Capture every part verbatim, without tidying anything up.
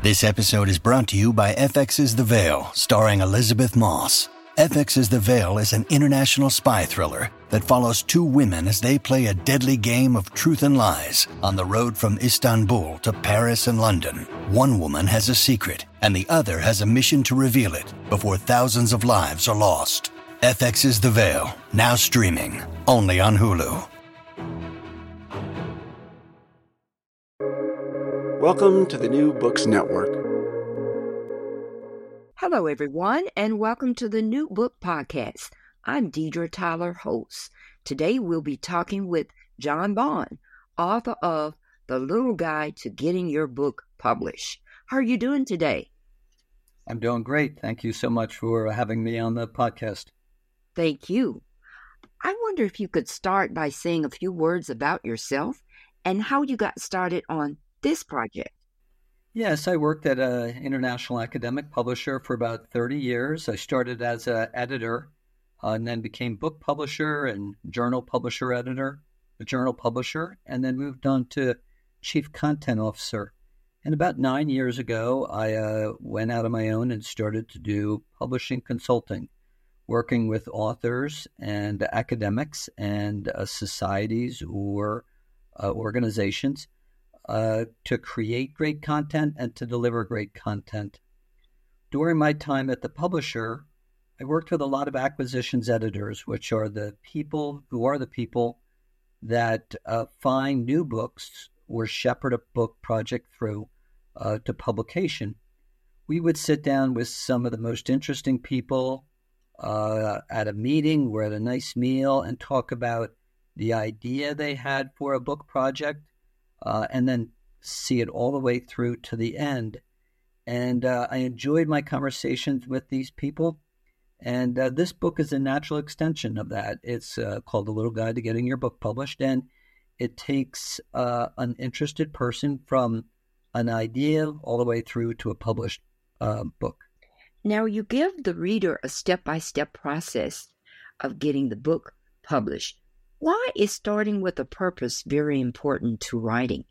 This episode is brought to you by F X's The Veil, starring Elizabeth Moss. F X's The Veil is an international spy thriller that follows two women as they play a deadly game of truth and lies on the road from Istanbul to Paris and London. One woman has a secret, and the other has a mission to reveal it before thousands of lives are lost. F X's The Veil, now streaming, only on Hulu. Welcome to the New Books Network. Hello, everyone, and welcome to the New Book Podcast. I'm Deidre Tyler, host. Today, we'll be talking with John Bond, author of The Little Guide to Getting Your Book Published. How are you doing today? I'm doing great. Thank you so much for having me on the podcast. Thank you. I wonder if you could start by saying a few words about yourself and how you got started on this project. Yes, I worked at an international academic publisher for about thirty years. I started as an editor uh, and then became book publisher and journal publisher editor, a journal publisher, and then moved on to chief content officer. And about nine years ago, I uh, went out on my own and started to do publishing consulting, working with authors and academics and uh, societies or uh, organizations Uh, to create great content and to deliver great content. During my time at the publisher, I worked with a lot of acquisitions editors, which are the people who are the people that uh, find new books or shepherd a book project through uh, to publication. We would sit down with some of the most interesting people uh, at a meeting or at a nice meal and talk about the idea they had for a book project, Uh, and then see it all the way through to the end. And uh, I enjoyed my conversations with these people. And uh, this book is a natural extension of that. It's uh, called The Little Guide to Getting Your Book Published. And it takes uh, an interested person from an idea all the way through to a published uh, book. Now, you give the reader a step-by-step process of getting the book published. Why is starting with a purpose very important to writing?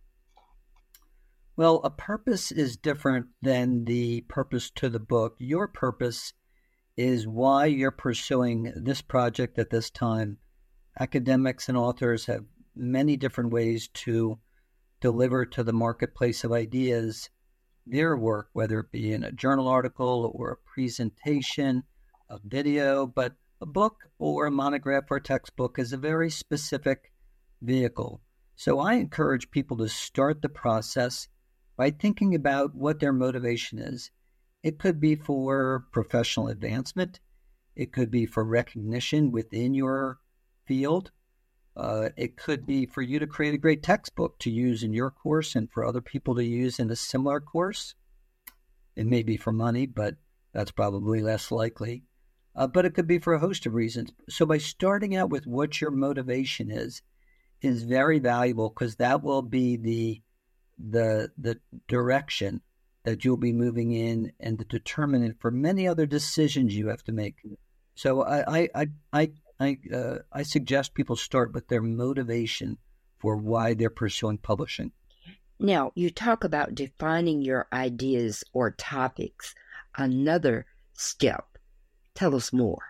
Well, a purpose is different than the purpose to the book. Your purpose is why you're pursuing this project at this time. Academics and authors have many different ways to deliver to the marketplace of ideas their work, whether it be in a journal article or a presentation, a video, but a book or a monograph or textbook is a very specific vehicle. So I encourage people to start the process by thinking about what their motivation is. It could be for professional advancement. It could be for recognition within your field. Uh, it could be for you to create a great textbook to use in your course and for other people to use in a similar course. It may be for money, but that's probably less likely. Uh, but it could be for a host of reasons. So by starting out with what your motivation is, is very valuable because that will be the the the direction that you'll be moving in and the determinant for many other decisions you have to make. So I I I I I, uh, I suggest people start with their motivation for why they're pursuing publishing. Now, you talk about defining your ideas or topics. Another step. Tell us more.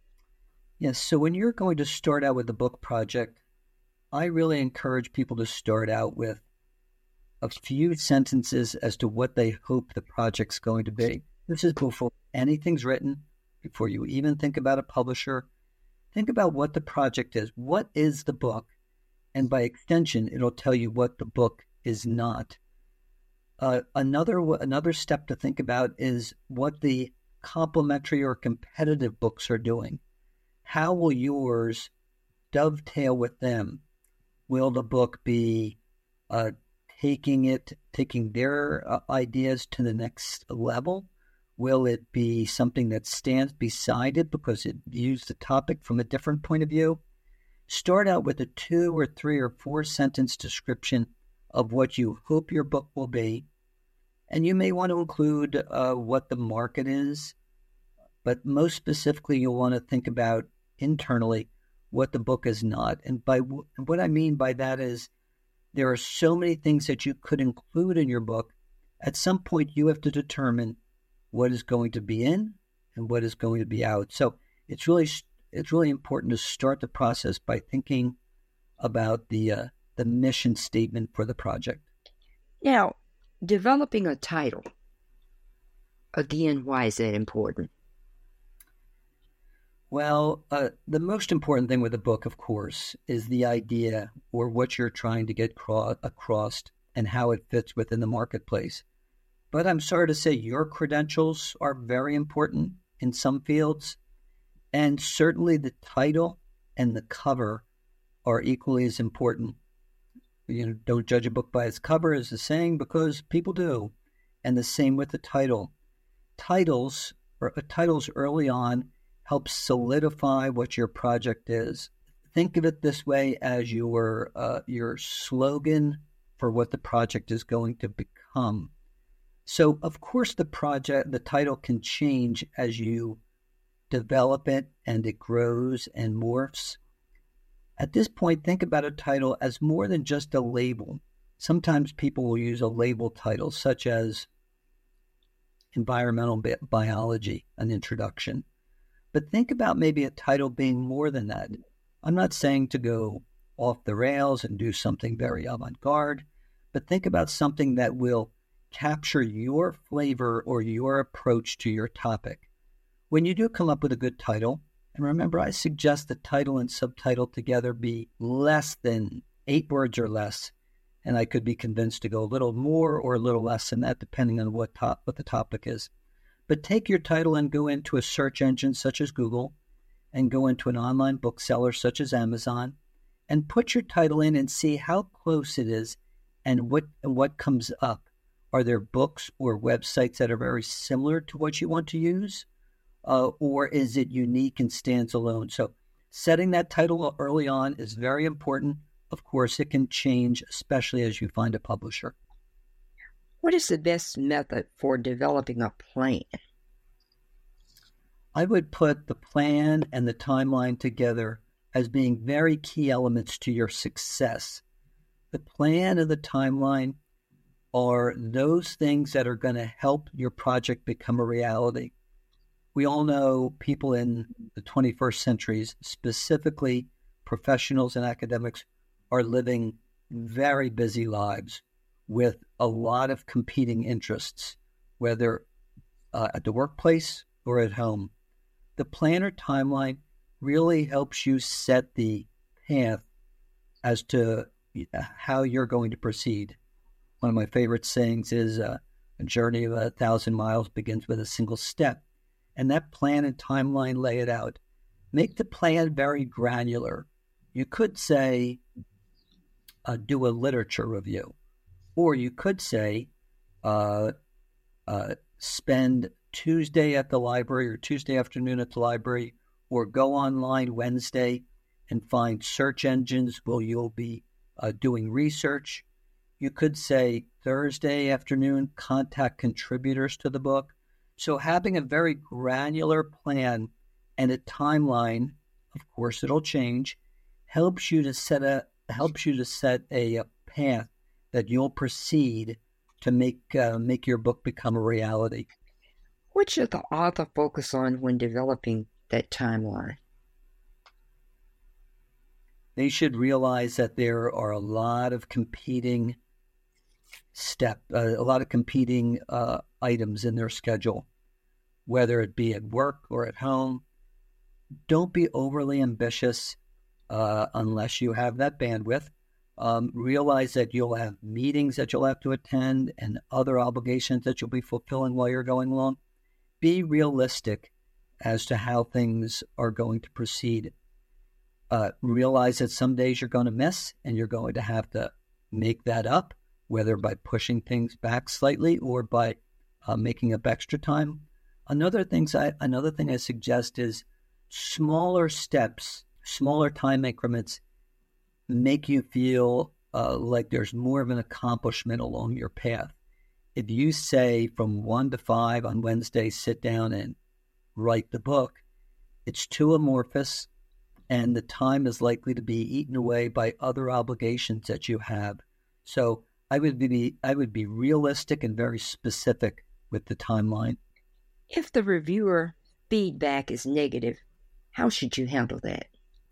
Yes, so when you're going to start out with a book project, I really encourage people to start out with a few sentences as to what they hope the project's going to be. This is before anything's written, before you even think about a publisher. Think about what the project is. What is the book? And by extension, it'll tell you what the book is not. Uh, another another step to think about is what the complementary or competitive books are doing. How will yours dovetail with them? Will the book be uh, taking it, taking their uh, ideas to the next level? Will it be something that stands beside it because it views the topic from a different point of view? Start out with a two or three or four sentence description of what you hope your book will be. And you may want to include uh, what the market is, but most specifically, you'll want to think about internally what the book is not. And by w- what I mean by that is there are so many things that you could include in your book At some point, you have to determine what is going to be in and what is going to be out. So it's really it's really important to start the process by thinking about the uh, the mission statement for the project. Now, developing a title. Again, why is that important? Well, uh, the most important thing with a book, of course, is the idea or what you're trying to get cro- across and how it fits within the marketplace. But I'm sorry to say your credentials are very important in some fields, and certainly the title and the cover are equally as important. You know, don't judge a book by its cover, is the saying, because people do. And the same with the title. Titles, or uh, titles early on, help solidify what your project is. Think of it this way as your uh, your slogan for what the project is going to become. So, of course, the project, the title can change as you develop it and it grows and morphs. At this point, think about a title as more than just a label. Sometimes people will use a label title, such as Environmental Bi- Biology, an introduction. But think about maybe a title being more than that. I'm not saying to go off the rails and do something very avant-garde, but think about something that will capture your flavor or your approach to your topic. When you do come up with a good title, and remember, I suggest the title and subtitle together be less than eight words or less, and I could be convinced to go a little more or a little less than that, depending on what top, what the topic is. But take your title and go into a search engine such as Google, and go into an online bookseller such as Amazon, and put your title in and see how close it is and what and what comes up. Are there books or websites that are very similar to what you want to use? Uh, or is it unique and stands alone? So setting that title early on is very important. Of course, it can change, especially as you find a publisher. What is the best method for developing a plan? I would put the plan and the timeline together as being very key elements to your success. The plan and the timeline are those things that are going to help your project become a reality. We all know people in the twenty-first centuries, specifically professionals and academics, are living very busy lives with a lot of competing interests, whether uh, at the workplace or at home. The plan or timeline really helps you set the path as to how you're going to proceed. One of my favorite sayings is uh, a journey of a thousand miles begins with a single step. And that plan and timeline lay it out. Make the plan very granular. You could say, uh, do a literature review. Or you could say, uh, uh, spend Tuesday at the library or Tuesday afternoon at the library, or go online Wednesday and find search engines where you'll be uh, doing research. You could say Thursday afternoon, contact contributors to the book. So having a very granular plan and a timeline, of course it'll change, helps you to set a helps you to set a, a path that you'll proceed to make uh, make your book become a reality. What should the author focus on when developing that timeline? They should realize that there are a lot of competing step, uh, a lot of competing uh, items in their schedule, whether it be at work or at home. Don't be overly ambitious uh, unless you have that bandwidth. Um, realize that you'll have meetings that you'll have to attend and other obligations that you'll be fulfilling while you're going along. Be realistic as to how things are going to proceed. Uh, realize that some days you're going to miss and you're going to have to make that up, whether by pushing things back slightly or by uh, making up extra time. Another things I another thing I suggest is smaller steps, smaller time increments make you feel uh, like there's more of an accomplishment along your path. If you say from one to five on Wednesday, sit down and write the book, it's too amorphous and the time is likely to be eaten away by other obligations that you have. So I would be I would be realistic and very specific with the timeline. If the reviewer feedback is negative, how should you handle that?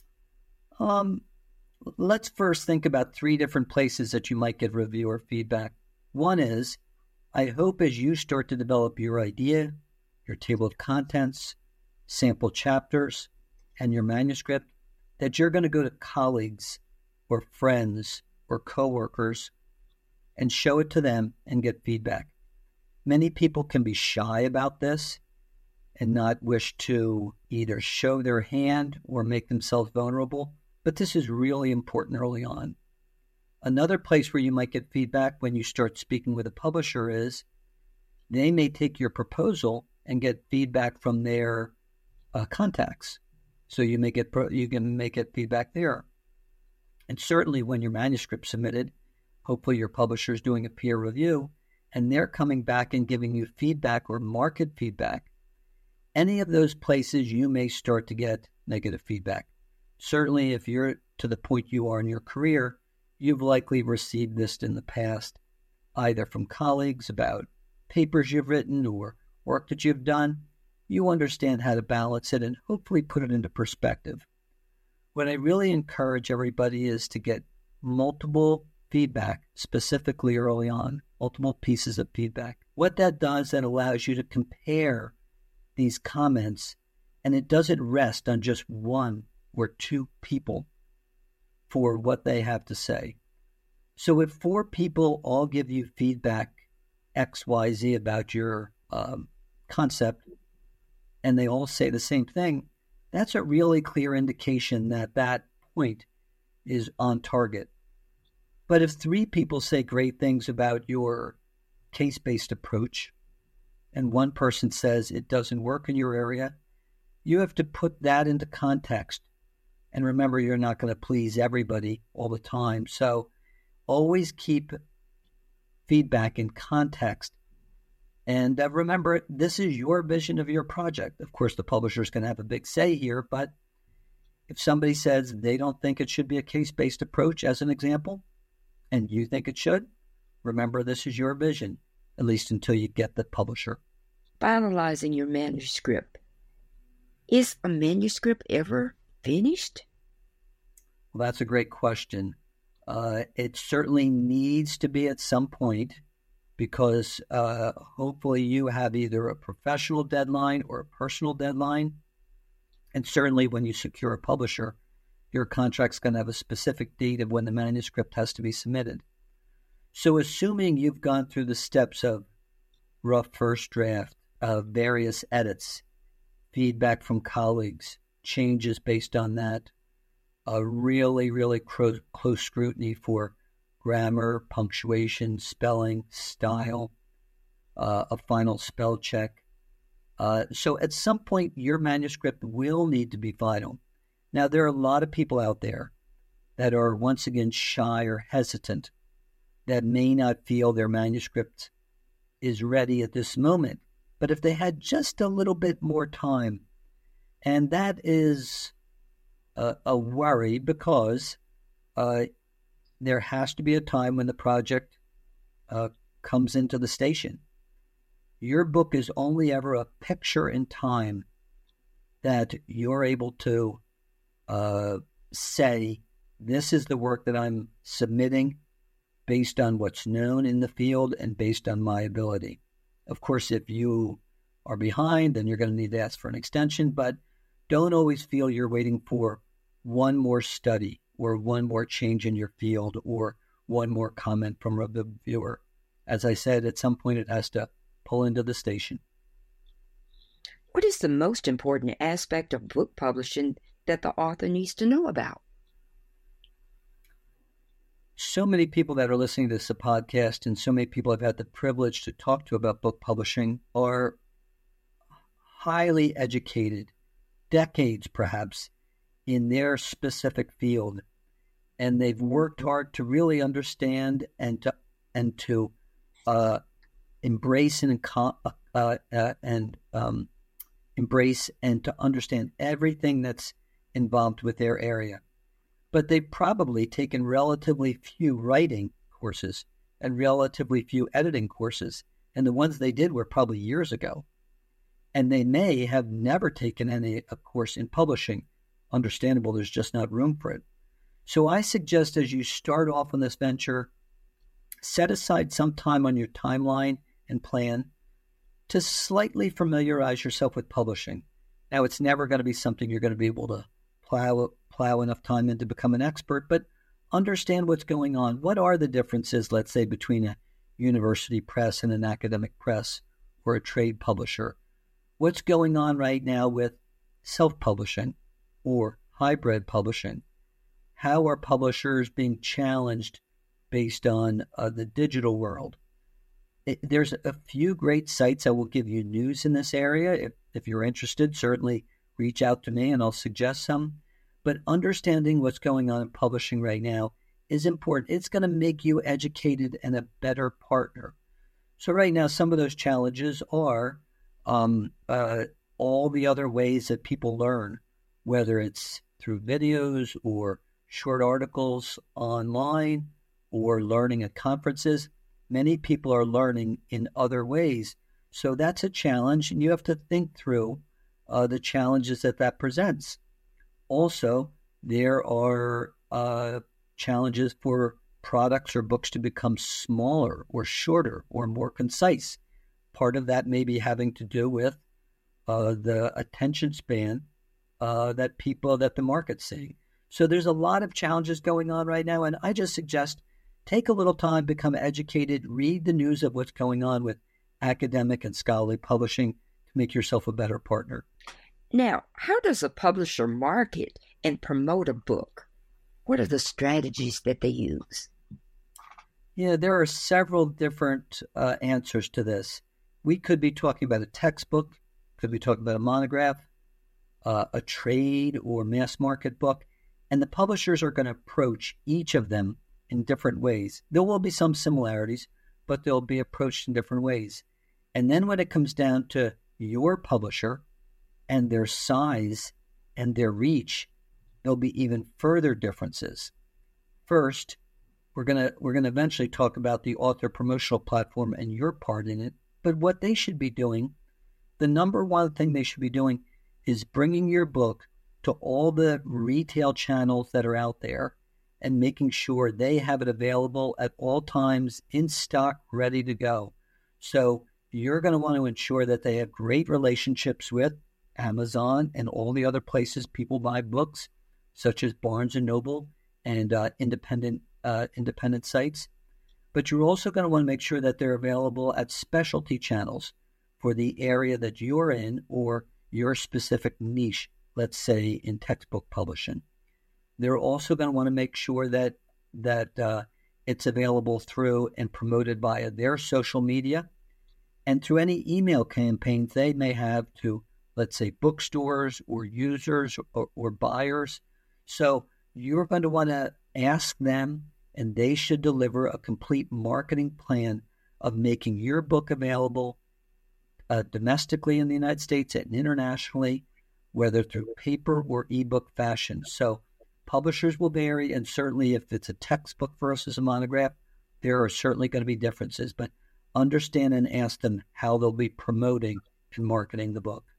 Um, let's first think about three different places that you might get reviewer feedback. One is, I hope as you start to develop your idea, your table of contents, sample chapters, and your manuscript, that you're going to go to colleagues or friends or coworkers and show it to them and get feedback. Many people can be shy about this and not wish to either show their hand or make themselves vulnerable, but this is really important early on. Another place where you might get feedback when you start speaking with a publisher is they may take your proposal and get feedback from their uh, contacts. So you may get pro- you can make it feedback there. And certainly when your manuscript's submitted, hopefully your publisher is doing a peer review and they're coming back and giving you feedback or market feedback. Any of those places you may start to get negative feedback. Certainly if you're to the point you are in your career, you've likely received this in the past, either from colleagues about papers you've written or work that you've done. You understand how to balance it and hopefully put it into perspective. What I really encourage everybody is to get multiple feedback, specifically early on, multiple pieces of feedback. What that does, that allows you to compare these comments, and it doesn't rest on just one or two people for what they have to say. So if four people all give you feedback X, Y, Z about your um, concept, and they all say the same thing, that's a really clear indication that that point is on target. But if three people say great things about your case-based approach, and one person says it doesn't work in your area, you have to put that into context. And remember, you're not going to please everybody all the time. So always keep feedback in context. And uh, remember, this is your vision of your project. Of course, the publisher is going to have a big say here, but if somebody says they don't think it should be a case-based approach, as an example, and you think it should, remember, this is your vision, at least until you get the publisher. Finalizing your manuscript. Is a manuscript ever finished? Well, that's a great question. Uh, it certainly needs to be at some point, because uh, hopefully you have either a professional deadline or a personal deadline. And certainly when you secure a publisher, your contract's going to have a specific date of when the manuscript has to be submitted. So assuming you've gone through the steps of rough first draft, of various edits, feedback from colleagues, changes based on that, a really, really close, close scrutiny for grammar, punctuation, spelling, style, uh, a final spell check. Uh, so at some point, your manuscript will need to be final. Now, there are a lot of people out there that are, once again, shy or hesitant, that may not feel their manuscript is ready at this moment. But if they had just a little bit more time, and that is a, a worry, because uh, there has to be a time when the project uh, comes into the station. Your book is only ever a picture in time that you're able to uh, say, this is the work that I'm submitting based on what's known in the field and based on my ability. Of course, if you are behind, then you're going to need to ask for an extension, but don't always feel you're waiting for one more study or one more change in your field or one more comment from a reviewer. As I said, at some point it has to pull into the station. What is the most important aspect of book publishing that the author needs to know about? So many people that are listening to this podcast, and so many people I've had the privilege to talk to about book publishing, are highly educated, decades perhaps, in their specific field. And they've worked hard to really understand and to, and to uh, embrace and, uh, uh, and um, embrace and to understand everything that's involved with their area. But they've probably taken relatively few writing courses, and relatively few editing courses. And the ones they did were probably years ago. And they may have never taken any a course in publishing. Understandable, there's just not room for it. So I suggest as you start off on this venture, set aside some time on your timeline and plan to slightly familiarize yourself with publishing. Now, it's never going to be something you're going to be able to plow, plow enough time in to become an expert, but understand what's going on. What are the differences, let's say, between a university press and an academic press or a trade publisher? What's going on right now with self-publishing or hybrid publishing? How are publishers being challenged based on uh, the digital world? It, there's a few great sites that will give you news in this area. If, if you're interested, certainly reach out to me and I'll suggest some. But understanding what's going on in publishing right now is important. It's going to make you educated and a better partner. So right now, some of those challenges are um, uh, all the other ways that people learn, whether it's through videos or short articles online or learning at conferences. Many people are learning in other ways. So that's a challenge, and you have to think through uh, the challenges that that presents. Also, there are uh, challenges for products or books to become smaller or shorter or more concise. Part of that may be having to do with uh, the attention span uh, that people, that the market's seeing. So there's a lot of challenges going on right now, and I just suggest take a little time, become educated, read the news of what's going on with academic and scholarly publishing to make yourself a better partner. Now, how does a publisher market and promote a book? What are the strategies that they use? Yeah, there are several different uh, answers to this. We could be talking about a textbook, could be talking about a monograph, uh, a trade or mass market book, and the publishers are going to approach each of them in different ways. There will be some similarities, but they'll be approached in different ways. And then when it comes down to your publisher and their size and their reach, there'll be even further differences. First, we're gonna we're gonna eventually talk about the author promotional platform and your part in it. But what they should be doing, the number one thing they should be doing is bringing your book to all the retail channels that are out there and making sure they have it available at all times in stock, ready to go. So you're going to want to ensure that they have great relationships with Amazon and all the other places people buy books, such as Barnes and Noble and uh, independent uh, independent sites. But you're also going to want to make sure that they're available at specialty channels for the area that you're in or your specific niche, let's say in textbook publishing. They're also going to want to make sure that that uh, it's available through and promoted via their social media and through any email campaigns they may have to, let's say, bookstores or users or, or buyers. So you're going to want to ask them, and they should deliver a complete marketing plan of making your book available uh, domestically in the United States and internationally, whether through paper or ebook fashion. So publishers will vary, and certainly if it's a textbook versus a monograph, there are certainly going to be differences, but understand and ask them how they'll be promoting and marketing the book.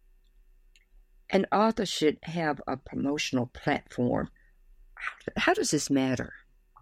An author should have a promotional platform. How does this matter?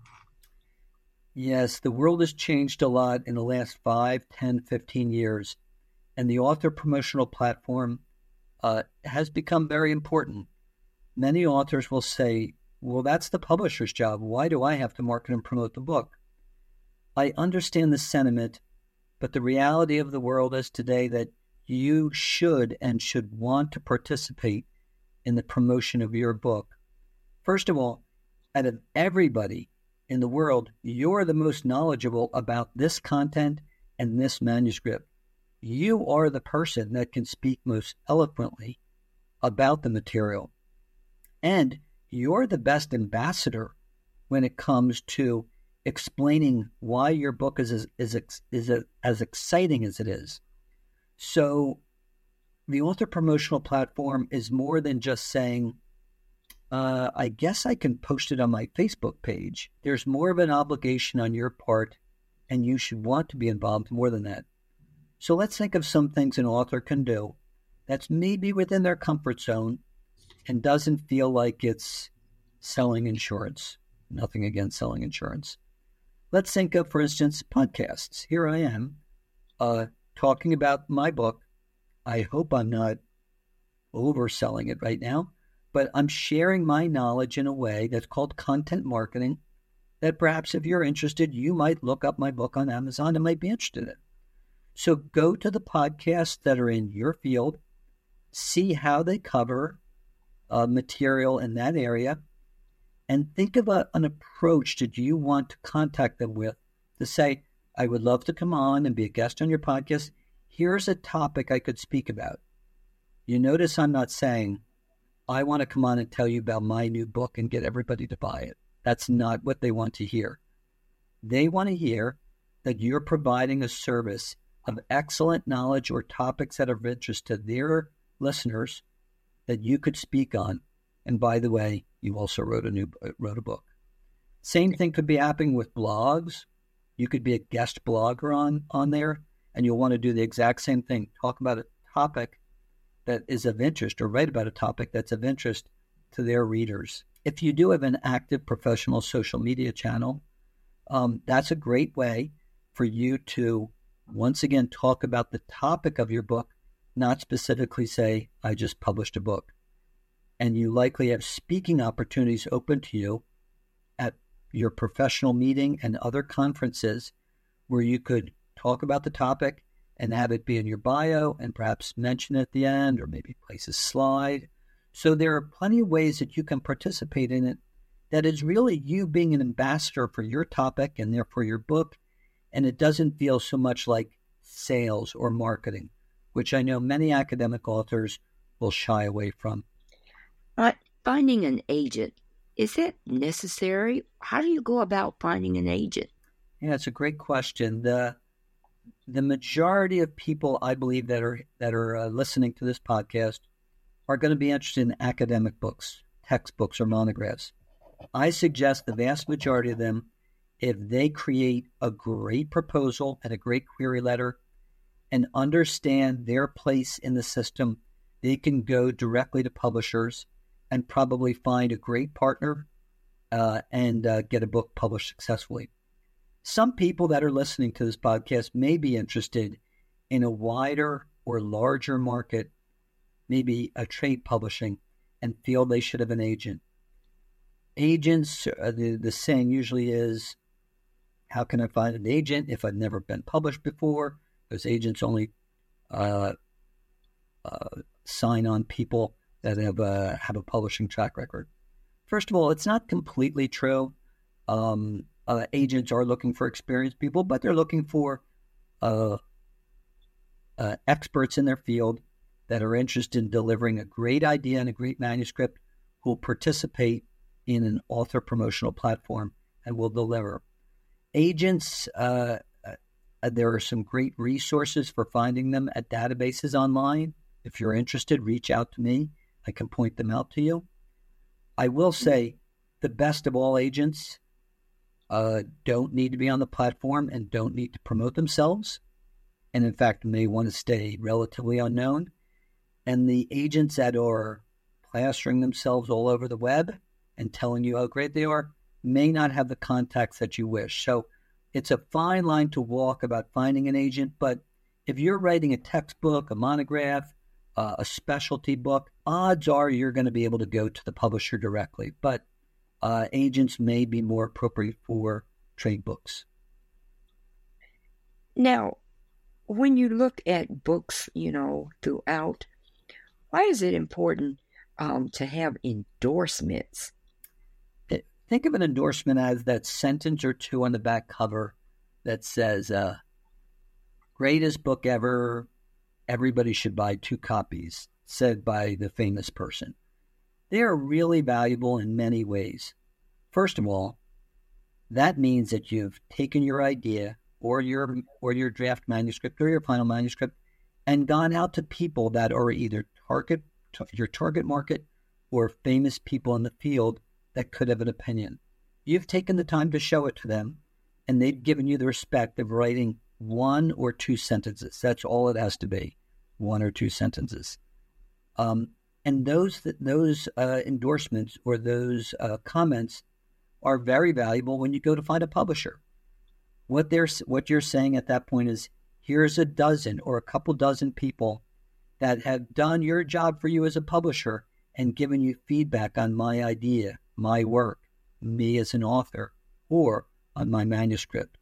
Yes, the world has changed a lot in the last five, ten, fifteen years, and the author promotional platform uh, has become very important. Many authors will say, well, that's the publisher's job. Why do I have to market and promote the book? I understand the sentiment, but the reality of the world is today that you should and should want to participate in the promotion of your book. First of all, out of everybody in the world, you're the most knowledgeable about this content and this manuscript. You are the person that can speak most eloquently about the material. And you're the best ambassador when it comes to explaining why your book is, is, is, is as exciting as it is. So the author promotional platform is more than just saying, uh, I guess I can post it on my Facebook page. There's more of an obligation on your part and you should want to be involved more than that. So let's think of some things an author can do that's maybe within their comfort zone and doesn't feel like it's selling insurance. Nothing against selling insurance. Let's think of, for instance, podcasts. Here I am uh, talking about my book. I hope I'm not overselling it right now, but I'm sharing my knowledge in a way that's called content marketing, that perhaps if you're interested, you might look up my book on Amazon and might be interested in it. So go to the podcasts that are in your field, see how they cover uh, material in that area, and think about an approach that you want to contact them with to say, I would love to come on and be a guest on your podcast. Here's a topic I could speak about. You notice I'm not saying, I want to come on and tell you about my new book and get everybody to buy it. That's not what they want to hear. They want to hear that you're providing a service of excellent knowledge or topics that are of interest to their listeners that you could speak on. And by the way, you also wrote a new wrote a book. Same thing could be happening with blogs. You could be a guest blogger on, on there, and you'll want to do the exact same thing. Talk about a topic that is of interest, or write about a topic that's of interest to their readers. If you do have an active professional social media channel, um, that's a great way for you to, once again, talk about the topic of your book, not specifically say, I just published a book. And you likely have speaking opportunities open to you at your professional meeting and other conferences where you could talk about the topic and have it be in your bio and perhaps mention it at the end, or maybe place a slide. So there are plenty of ways that you can participate in it that is really you being an ambassador for your topic and therefore your book, and it doesn't feel so much like sales or marketing, which I know many academic authors will shy away from. Uh, finding an agent, is that necessary? How do you go about finding an agent? Yeah, it's a great question. The the majority of people, I believe, that are that are uh, listening to this podcast are going to be interested in academic books, textbooks, or monographs. I suggest the vast majority of them, if they create a great proposal and a great query letter and understand their place in the system, they can go directly to publishers and probably find a great partner uh, and uh, get a book published successfully. Some people that are listening to this podcast may be interested in a wider or larger market, maybe a trade publishing, and feel they should have an agent. Agents, uh, the, the saying usually is, how can I find an agent if I've never been published before? Because agents only uh, uh, sign on people that have a, have a publishing track record. First of all, it's not completely true. Um, uh, agents are looking for experienced people, but they're looking for uh, uh, experts in their field that are interested in delivering a great idea and a great manuscript, who will participate in an author promotional platform and will deliver. Agents, uh, uh, there are some great resources for finding them at databases online. If you're interested, reach out to me. I can point them out to you. I will say the best of all agents uh, don't need to be on the platform and don't need to promote themselves, and in fact may want to stay relatively unknown. And the agents that are plastering themselves all over the web and telling you how great they are may not have the contacts that you wish. So it's a fine line to walk about finding an agent, but if you're writing a textbook, a monograph, uh, a specialty book, odds are you're going to be able to go to the publisher directly, but uh, agents may be more appropriate for trade books. Now, when you look at books, you know, throughout, why is it important um, to have endorsements? Think of an endorsement as that sentence or two on the back cover that says, uh, greatest book ever, everybody should buy two copies, said by the famous person. They are really valuable in many ways. First of all, that means that you've taken your idea or your or your draft manuscript or your final manuscript and gone out to people that are either target your target market or famous people in the field that could have an opinion. You've taken the time to show it to them, and they've given you the respect of writing one or two sentences. That's all it has to be, one or two sentences. Um, and those those uh, endorsements or those uh, comments are very valuable when you go to find a publisher. What they're what you're saying at that point is, here's a dozen or a couple dozen people that have done your job for you as a publisher and given you feedback on my idea, my work, me as an author, or on my manuscript.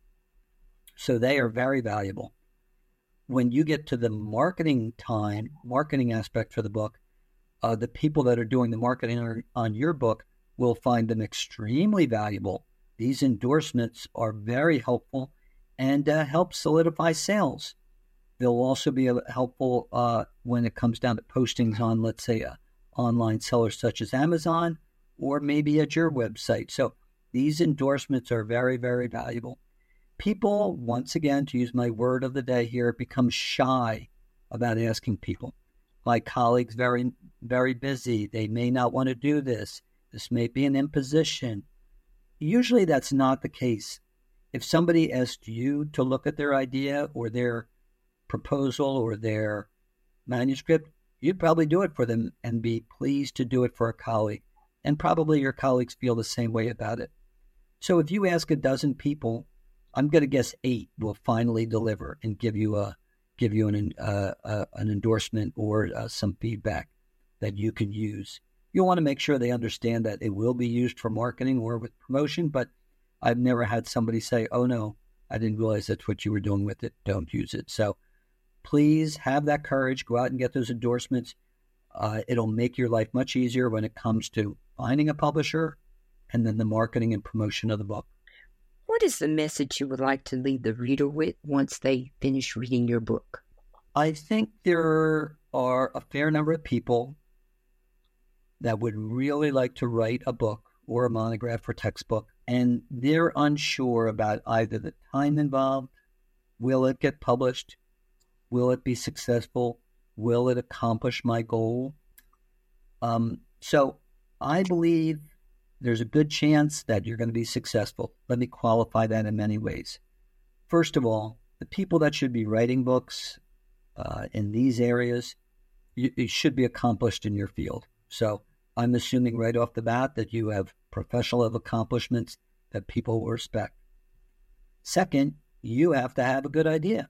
So they are very valuable. When you get to the marketing time, marketing aspect for the book, uh, the people that are doing the marketing on, on your book will find them extremely valuable. These endorsements are very helpful and uh, help solidify sales. They'll also be helpful uh, when it comes down to postings on, let's say, a online sellers such as Amazon or maybe at your website. So these endorsements are very, very valuable. People, once again, to use my word of the day here, become shy about asking people. My colleague's very, very busy. They may not want to do this. This may be an imposition. Usually that's not the case. If somebody asked you to look at their idea or their proposal or their manuscript, you'd probably do it for them and be pleased to do it for a colleague. And probably your colleagues feel the same way about it. So if you ask a dozen people, I'm going to guess eight will finally deliver and give you a give you an uh, uh, an endorsement or uh, some feedback that you can use. You'll want to make sure they understand that it will be used for marketing or with promotion, but I've never had somebody say, oh no, I didn't realize that's what you were doing with it. Don't use it. So please have that courage. Go out and get those endorsements. Uh, it'll make your life much easier when it comes to finding a publisher and then the marketing and promotion of the book. What is the message you would like to leave the reader with once they finish reading your book? I think there are a fair number of people that would really like to write a book or a monograph or textbook, and they're unsure about either the time involved, will it get published, will it be successful, will it accomplish my goal? Um, so I believe there's a good chance that you're going to be successful. Let me qualify that in many ways. First of all, the people that should be writing books uh, in these areas, you, you should be accomplished in your field. So I'm assuming right off the bat that you have professional accomplishments that people will respect. Second, you have to have a good idea.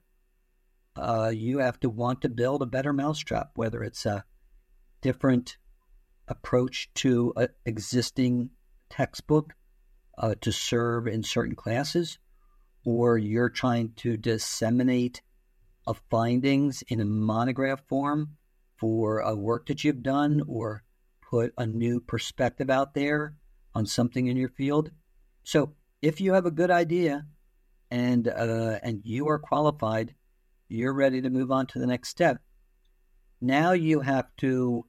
Uh, you have to want to build a better mousetrap, whether it's a different approach to an existing textbook uh, to serve in certain classes, or you're trying to disseminate a findings in a monograph form for a work that you've done, or put a new perspective out there on something in your field. So if you have a good idea and uh, and you are qualified, you're ready to move on to the next step. Now you have to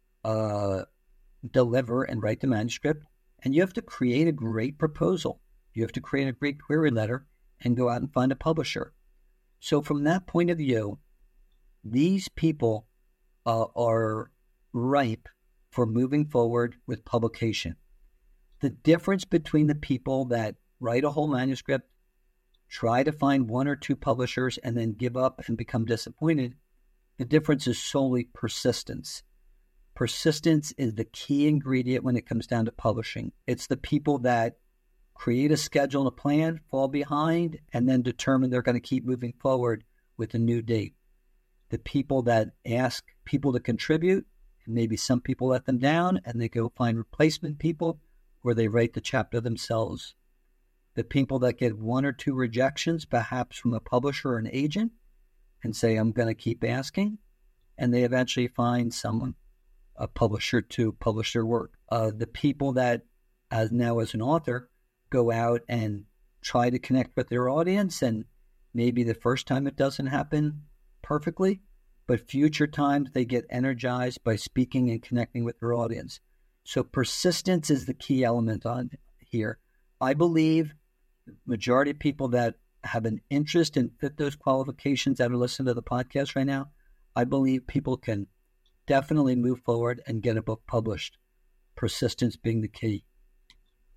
uh, deliver and write the manuscript, and you have to create a great proposal. You have to create a great query letter and go out and find a publisher. So from that point of view, these people uh, are ripe for moving forward with publication. The difference between the people that write a whole manuscript, try to find one or two publishers, and then give up and become disappointed, the difference is solely persistence. Persistence is the key ingredient when it comes down to publishing. It's the people that create a schedule and a plan, fall behind, and then determine they're going to keep moving forward with a new date. The people that ask people to contribute, and maybe some people let them down, and they go find replacement people, or they write the chapter themselves. The people that get one or two rejections, perhaps from a publisher or an agent, and say, I'm going to keep asking, and they eventually find someone, a publisher, to publish their work. Uh, the people that, as now as an author, go out and try to connect with their audience, and maybe the first time it doesn't happen perfectly, but future times they get energized by speaking and connecting with their audience. So persistence is the key element on here. I believe the majority of people that have an interest and fit those qualifications that are listening to the podcast right now, I believe people can definitely move forward and get a book published. Persistence being the key.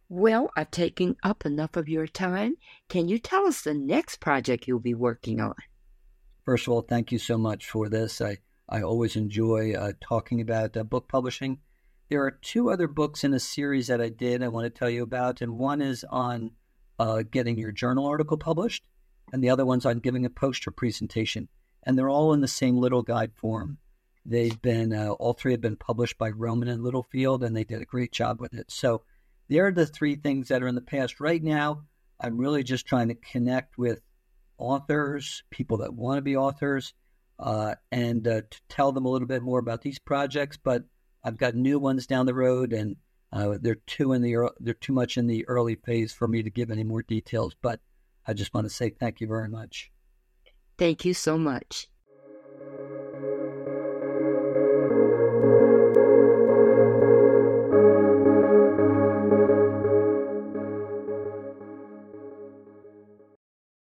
Well, I've taken up enough of your time. Can you tell us the next project you'll be working on? First of all, thank you so much for this. I, I always enjoy uh, talking about uh, book publishing. There are two other books in a series that I did I want to tell you about, and one is on uh, getting your journal article published, and the other one's on giving a poster presentation. And they're all in the same little guide form. They've been, uh, all three have been published by Rowman and Littlefield, and they did a great job with it. So there are the three things that are in the past. Right now, I'm really just trying to connect with authors, people that want to be authors, uh, and uh, to tell them a little bit more about these projects. But I've got new ones down the road, and uh, they're too in the they're too much in the early phase for me to give any more details. But I just want to say thank you very much. Thank you so much.